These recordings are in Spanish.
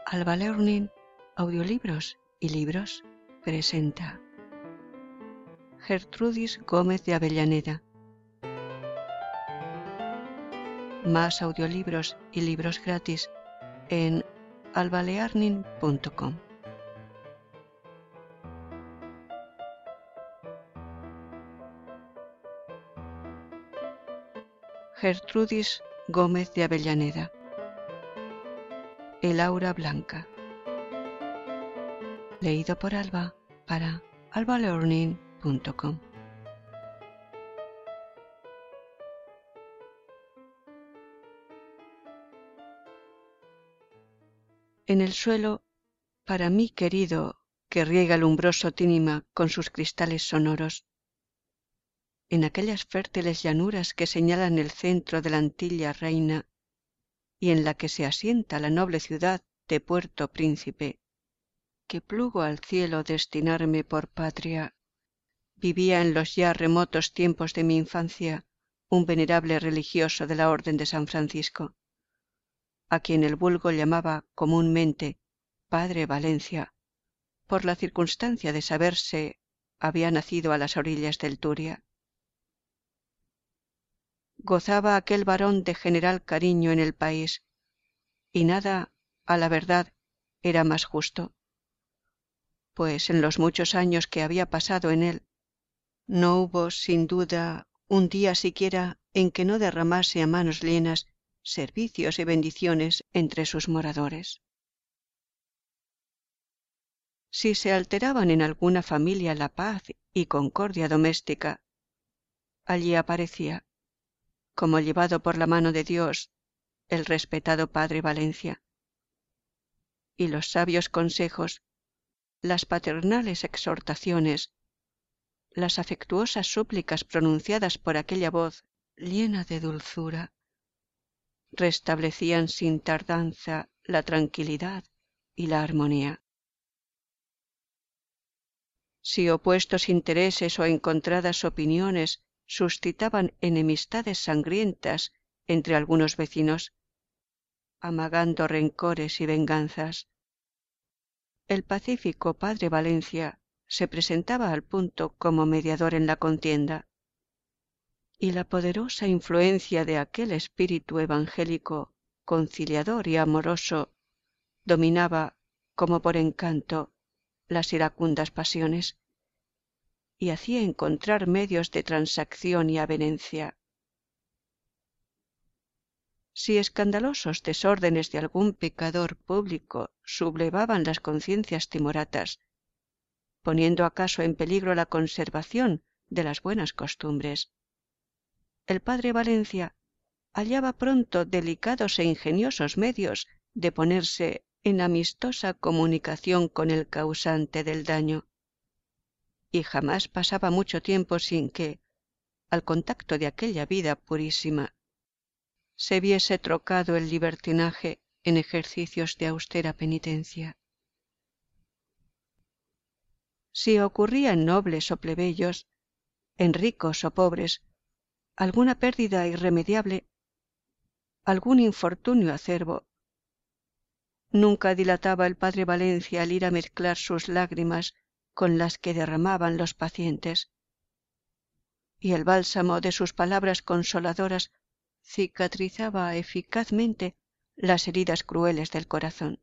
Alba Learning, Audiolibros y Libros presenta Gertrudis Gómez de Avellaneda. Más audiolibros y libros gratis en albalearning.com. Gertrudis Gómez de Avellaneda. El aura blanca. Leído por Alba para albalearning.com. En el suelo, para mí querido, que riega el umbroso Tínima con sus cristales sonoros, en aquellas fértiles llanuras que señalan el centro de la Antilla reina y en la que se asienta la noble ciudad de Puerto Príncipe, que plugo al cielo destinarme por patria, vivía en los ya remotos tiempos de mi infancia un venerable religioso de la Orden de San Francisco, a quien el vulgo llamaba comúnmente Padre Valencia, por la circunstancia de saberse había nacido a las orillas del Turia. Gozaba aquel varón de general cariño en el país, y nada, a la verdad, era más justo, pues en los muchos años que había pasado en él, no hubo, sin duda, un día siquiera en que no derramase a manos llenas servicios y bendiciones entre sus moradores. Si se alteraban en alguna familia la paz y concordia doméstica, allí aparecía, como llevado por la mano de Dios, el respetado Padre Valencia, y los sabios consejos, las paternales exhortaciones, las afectuosas súplicas pronunciadas por aquella voz llena de dulzura, restablecían sin tardanza la tranquilidad y la armonía. Si opuestos intereses o encontradas opiniones suscitaban enemistades sangrientas entre algunos vecinos, amagando rencores y venganzas, el pacífico Padre Valencia se presentaba al punto como mediador en la contienda, y la poderosa influencia de aquel espíritu evangélico, conciliador y amoroso, dominaba, como por encanto, las iracundas pasiones, y hacía encontrar medios de transacción y avenencia. Si escandalosos desórdenes de algún pecador público sublevaban las conciencias timoratas, poniendo acaso en peligro la conservación de las buenas costumbres, el Padre Valencia hallaba pronto delicados e ingeniosos medios de ponerse en amistosa comunicación con el causante del daño, y jamás pasaba mucho tiempo sin que, al contacto de aquella vida purísima, se viese trocado el libertinaje en ejercicios de austera penitencia. Si ocurría en nobles o plebeyos, en ricos o pobres, alguna pérdida irremediable, algún infortunio acerbo, nunca dilataba el Padre Valencia al ir a mezclar sus lágrimas con las que derramaban los pacientes, y el bálsamo de sus palabras consoladoras cicatrizaba eficazmente las heridas crueles del corazón.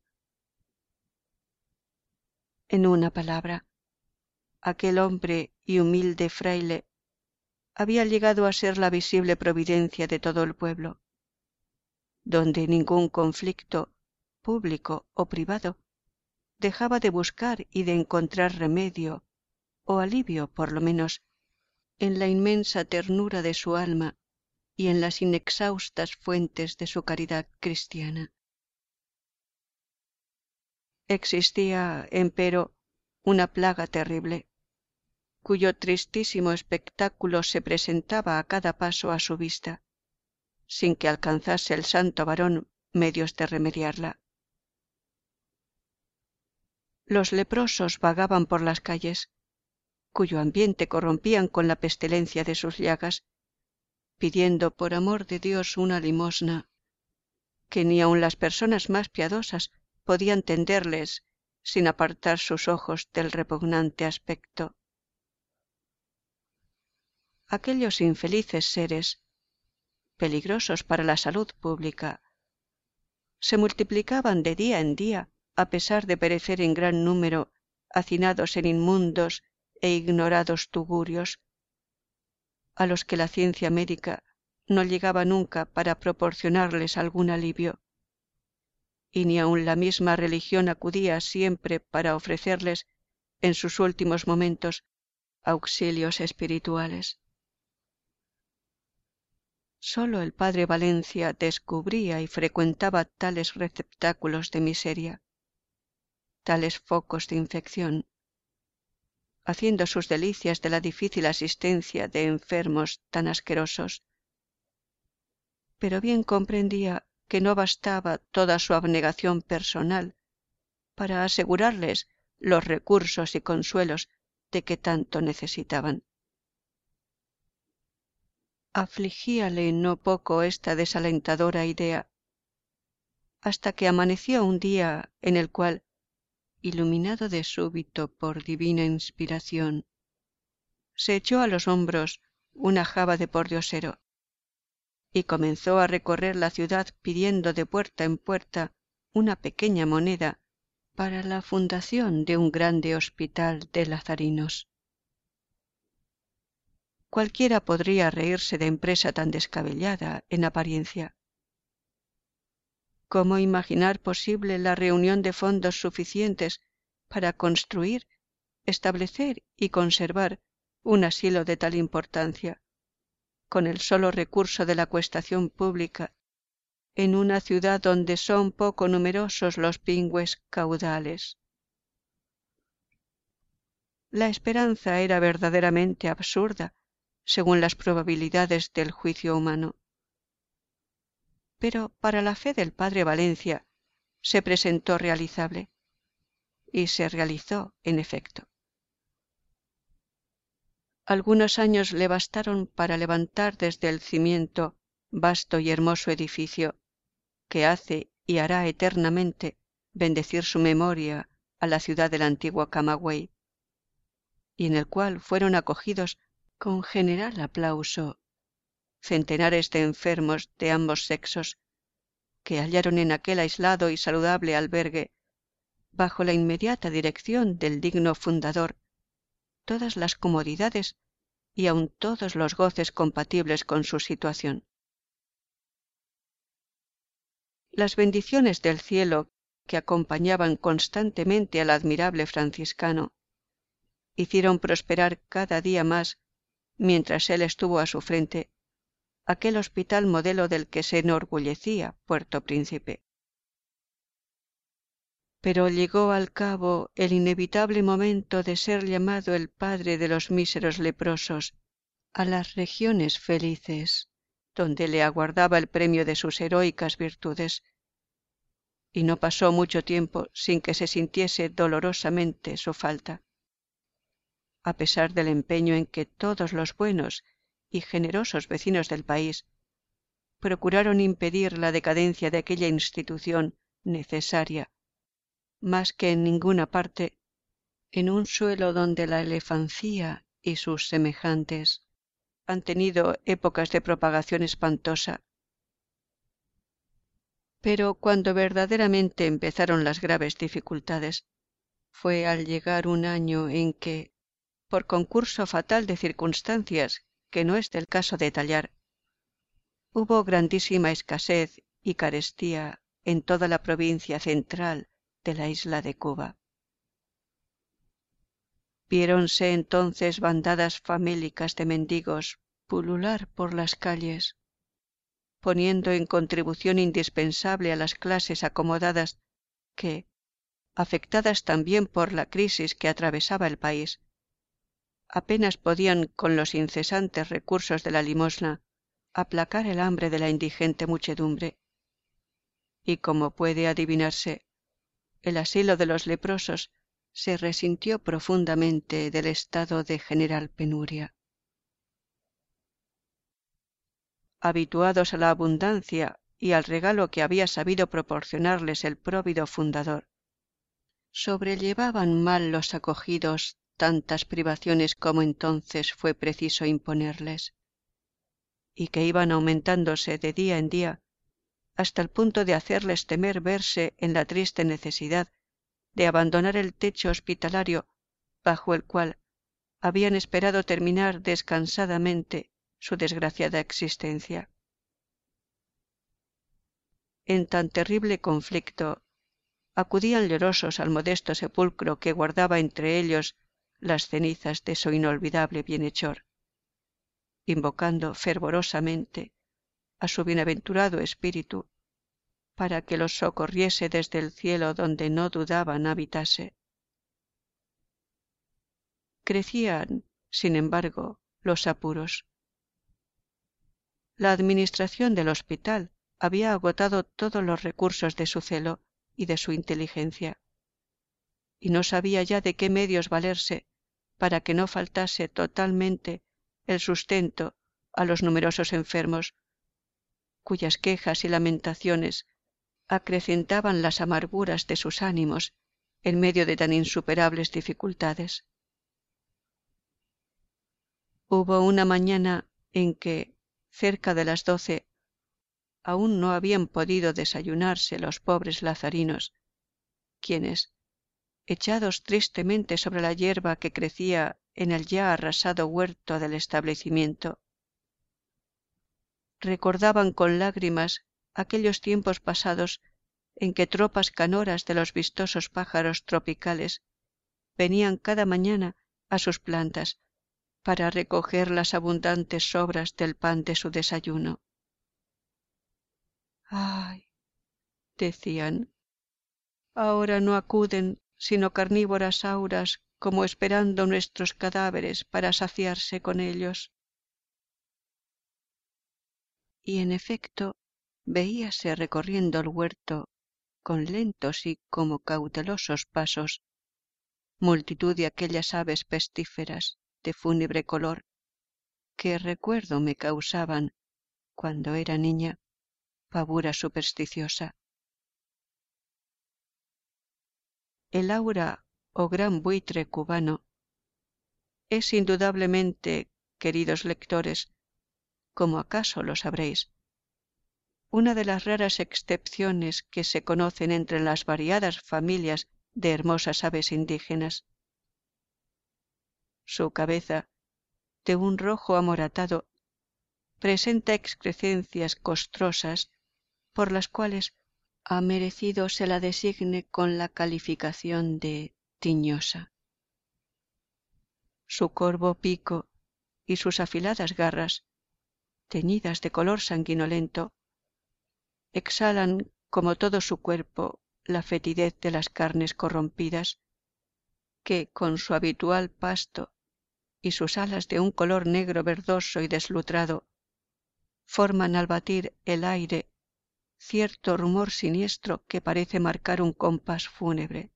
En una palabra, aquel hombre y humilde fraile había llegado a ser la visible providencia de todo el pueblo, donde ningún conflicto, público o privado, dejaba de buscar y de encontrar remedio, o alivio por lo menos, en la inmensa ternura de su alma y en las inexhaustas fuentes de su caridad cristiana. Existía, empero, una plaga terrible, cuyo tristísimo espectáculo se presentaba a cada paso a su vista, sin que alcanzase el santo varón medios de remediarla. Los leprosos vagaban por las calles, cuyo ambiente corrompían con la pestilencia de sus llagas, pidiendo por amor de Dios una limosna, que ni aun las personas más piadosas podían tenderles sin apartar sus ojos del repugnante aspecto. Aquellos infelices seres, peligrosos para la salud pública, se multiplicaban de día en día a pesar de perecer en gran número, hacinados en inmundos e ignorados tugurios, a los que la ciencia médica no llegaba nunca para proporcionarles algún alivio, y ni aun la misma religión acudía siempre para ofrecerles, en sus últimos momentos, auxilios espirituales. Sólo el padre Valencia descubría y frecuentaba tales receptáculos de miseria, tales focos de infección, haciendo sus delicias de la difícil asistencia de enfermos tan asquerosos. Pero bien comprendía que no bastaba toda su abnegación personal para asegurarles los recursos y consuelos de que tanto necesitaban. Afligíale no poco esta desalentadora idea, hasta que amaneció un día en el cual, iluminado de súbito por divina inspiración, se echó a los hombros una jaba de pordiosero y comenzó a recorrer la ciudad pidiendo de puerta en puerta una pequeña moneda para la fundación de un grande hospital de lazarinos. Cualquiera podría reírse de empresa tan descabellada en apariencia. ¿Cómo imaginar posible la reunión de fondos suficientes para construir, establecer y conservar un asilo de tal importancia, con el solo recurso de la acuestación pública, en una ciudad donde son poco numerosos los pingües caudales? La esperanza era verdaderamente absurda, según las probabilidades del juicio humano. Pero para la fe del padre Valencia se presentó realizable, y se realizó en efecto. Algunos años le bastaron para levantar desde el cimiento vasto y hermoso edificio que hace y hará eternamente bendecir su memoria a la ciudad del antiguo Camagüey, y en el cual fueron acogidos con general aplauso centenares de enfermos de ambos sexos que hallaron en aquel aislado y saludable albergue, bajo la inmediata dirección del digno fundador, todas las comodidades y aun todos los goces compatibles con su situación. Las bendiciones del cielo que acompañaban constantemente al admirable franciscano hicieron prosperar cada día más, mientras él estuvo a su frente, aquel hospital modelo del que se enorgullecía Puerto Príncipe. Pero llegó al cabo el inevitable momento de ser llamado el padre de los míseros leprosos a las regiones felices, donde le aguardaba el premio de sus heroicas virtudes, y no pasó mucho tiempo sin que se sintiese dolorosamente su falta. A pesar del empeño en que todos los buenos y generosos vecinos del país procuraron impedir la decadencia de aquella institución necesaria, más que en ninguna parte, en un suelo donde la elefancía y sus semejantes han tenido épocas de propagación espantosa. Pero cuando verdaderamente empezaron las graves dificultades, fue al llegar un año en que, por concurso fatal de circunstancias que no es del caso detallar, hubo grandísima escasez y carestía en toda la provincia central de la isla de Cuba. Viéronse entonces bandadas famélicas de mendigos pulular por las calles, poniendo en contribución indispensable a las clases acomodadas que, afectadas también por la crisis que atravesaba el país, apenas podían con los incesantes recursos de la limosna aplacar el hambre de la indigente muchedumbre. Y como puede adivinarse, el asilo de los leprosos se resintió profundamente del estado de general penuria. Habituados a la abundancia y al regalo que había sabido proporcionarles el próvido fundador. Sobrellevaban mal los acogidos tantas privaciones como entonces fue preciso imponerles, y que iban aumentándose de día en día, hasta el punto de hacerles temer verse en la triste necesidad de abandonar el techo hospitalario bajo el cual habían esperado terminar descansadamente su desgraciada existencia. En tan terrible conflicto, acudían llorosos al modesto sepulcro que guardaba entre ellos las cenizas de su inolvidable bienhechor, invocando fervorosamente a su bienaventurado espíritu para que los socorriese desde el cielo donde no dudaban habitase. Crecían, sin embargo, los apuros. La administración del hospital había agotado todos los recursos de su celo y de su inteligencia, y no sabía ya de qué medios valerse para que no faltase totalmente el sustento a los numerosos enfermos, cuyas quejas y lamentaciones acrecentaban las amarguras de sus ánimos en medio de tan insuperables dificultades. Hubo una mañana en que, cerca de las 12, aún no habían podido desayunarse los pobres lazarinos, quienes, echados tristemente sobre la hierba que crecía en el ya arrasado huerto del establecimiento, recordaban con lágrimas aquellos tiempos pasados en que tropas canoras de los vistosos pájaros tropicales venían cada mañana a sus plantas para recoger las abundantes sobras del pan de su desayuno. ¡Ay!, decían, ahora no acuden sino carnívoras auras como esperando nuestros cadáveres para saciarse con ellos. Y en efecto veíase recorriendo el huerto con lentos y como cautelosos pasos multitud de aquellas aves pestíferas de fúnebre color que recuerdo me causaban, cuando era niña, pavura supersticiosa. El aura o gran buitre cubano es indudablemente, queridos lectores, como acaso lo sabréis, una de las raras excepciones que se conocen entre las variadas familias de hermosas aves indígenas. Su cabeza, de un rojo amoratado, presenta excrescencias costrosas por las cuales ha merecido se la designe con la calificación de tiñosa. Su corvo pico y sus afiladas garras, teñidas de color sanguinolento, exhalan como todo su cuerpo la fetidez de las carnes corrompidas, que con su habitual pasto y sus alas de un color negro verdoso y deslutrado, forman al batir el aire cierto rumor siniestro que parece marcar un compás fúnebre.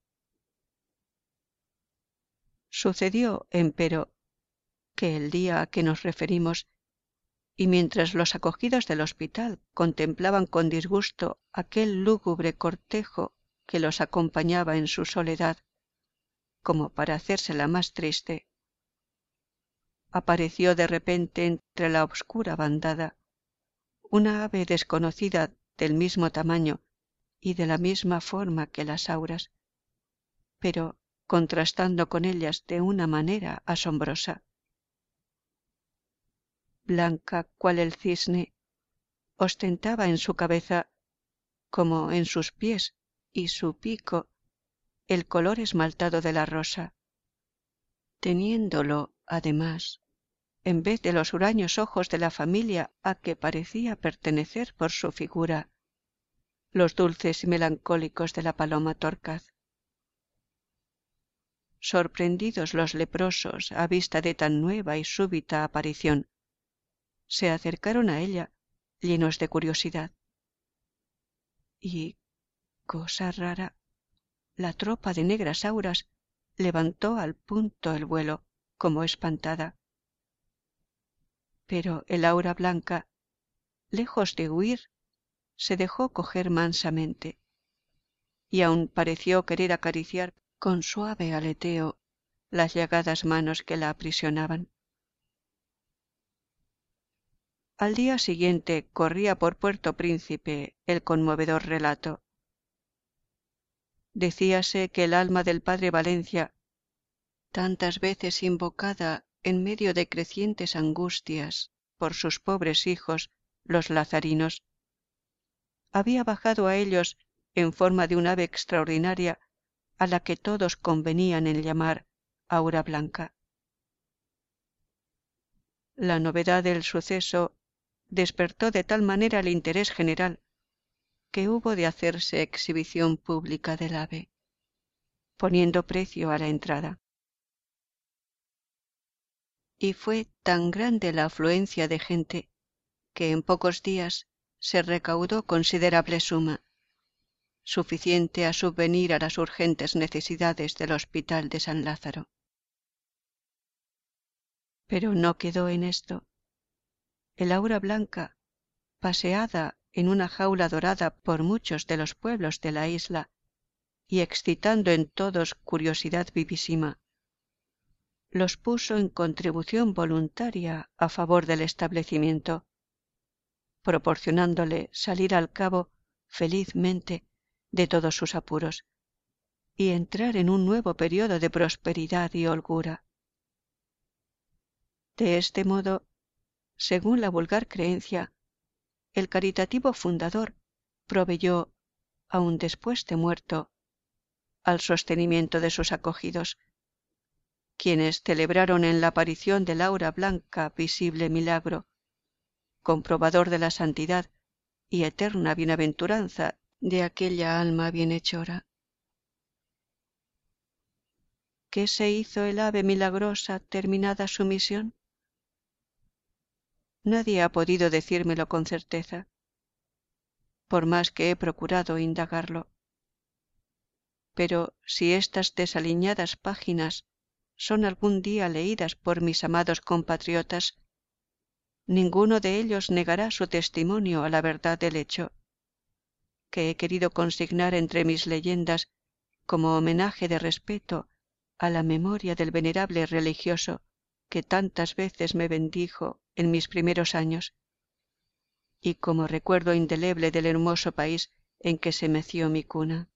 Sucedió, empero, que el día a que nos referimos, y mientras los acogidos del hospital contemplaban con disgusto aquel lúgubre cortejo que los acompañaba en su soledad, como para hacérsela más triste, apareció de repente entre la obscura bandada una ave desconocida del mismo tamaño y de la misma forma que las auras, pero contrastando con ellas de una manera asombrosa. Blanca cual el cisne, ostentaba en su cabeza, como en sus pies y su pico, el color esmaltado de la rosa, teniéndolo, además, en vez de los huraños ojos de la familia a que parecía pertenecer por su figura, los dulces y melancólicos de la paloma torcaz. Sorprendidos los leprosos a vista de tan nueva y súbita aparición, se acercaron a ella llenos de curiosidad. Y, cosa rara, la tropa de negras auras levantó al punto el vuelo, como espantada. Pero el aura blanca, lejos de huir, se dejó coger mansamente, y aun pareció querer acariciar con suave aleteo las llagadas manos que la aprisionaban. Al día siguiente corría por Puerto Príncipe el conmovedor relato. Decíase que el alma del padre Valencia, tantas veces invocada en medio de crecientes angustias por sus pobres hijos, los lazarinos, había bajado a ellos en forma de un ave extraordinaria a la que todos convenían en llamar aura blanca. La novedad del suceso despertó de tal manera el interés general que hubo de hacerse exhibición pública del ave, poniendo precio a la entrada. Y fue tan grande la afluencia de gente que en pocos días se recaudó considerable suma, suficiente a subvenir a las urgentes necesidades del Hospital de San Lázaro. Pero no quedó en esto. El aura blanca, paseada en una jaula dorada por muchos de los pueblos de la isla y excitando en todos curiosidad vivísima, los puso en contribución voluntaria a favor del establecimiento, proporcionándole salir al cabo felizmente de todos sus apuros y entrar en un nuevo periodo de prosperidad y holgura. De este modo, según la vulgar creencia, el caritativo fundador proveyó, aun después de muerto, al sostenimiento de sus acogidos, quienes celebraron en la aparición del aura blanca visible milagro, comprobador de la santidad y eterna bienaventuranza de aquella alma bienhechora. ¿Qué se hizo el ave milagrosa terminada su misión? Nadie ha podido decírmelo con certeza, por más que he procurado indagarlo. Pero si estas desaliñadas páginas son algún día leídas por mis amados compatriotas, ninguno de ellos negará su testimonio a la verdad del hecho, que he querido consignar entre mis leyendas como homenaje de respeto a la memoria del venerable religioso que tantas veces me bendijo en mis primeros años, y como recuerdo indeleble del hermoso país en que se meció mi cuna.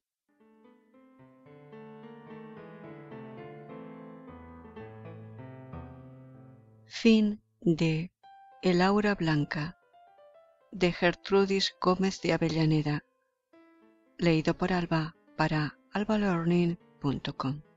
Fin de El aura blanca, de Gertrudis Gómez de Avellaneda, leído por Alba para albalearning.com.